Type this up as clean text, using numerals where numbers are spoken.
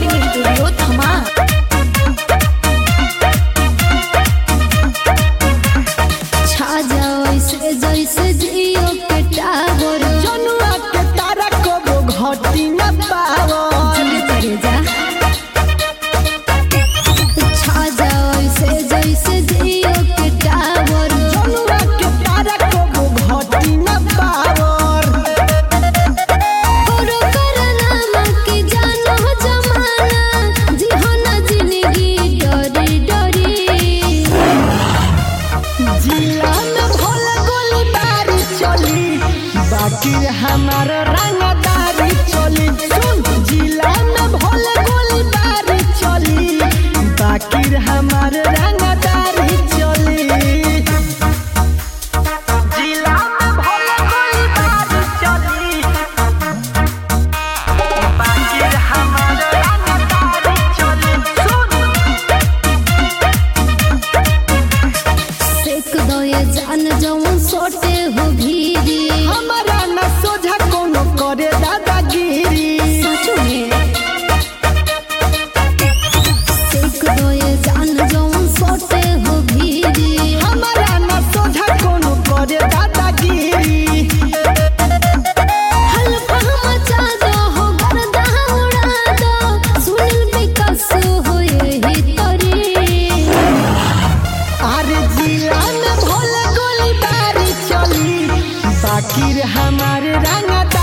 Recording studio थमा। छा जाओ ऐसे जैसे जियो के टावर, जनुआ के तारा को घटी न पावो। जल्दी करे जा। छा जाओ ऐसे जैसे जियो के टावर, जनुआ के तारा को घटी न पावो। करो करनामा की जानो जमाना, जीहना जिंदगी डरी डरी। जिला में भोल गोली बारी चली, बाकी हमार रंगदारी चली। सुन, जिला में भोल गोली बारी चली, बाकी हमार रंगदारी चली। जिला में भोल गोली बारी चली, बाकी हमार रंगदारी चली। सुन, सेक दो ये जान जवन सोटे हो भीरी। हमारा न सोझा कोनो करे दादागिरी। सच में सेक दो ये जान जवन सोटे हो भीरी। हमारा न सोझा कोनो करे दादागिरी। हल्का मचा दो हो गर्दा उड़ा दो, सुनील विकास हो यही तरी। अरे जिला में भोल गोली बारी चली, बाकी हमारे रंग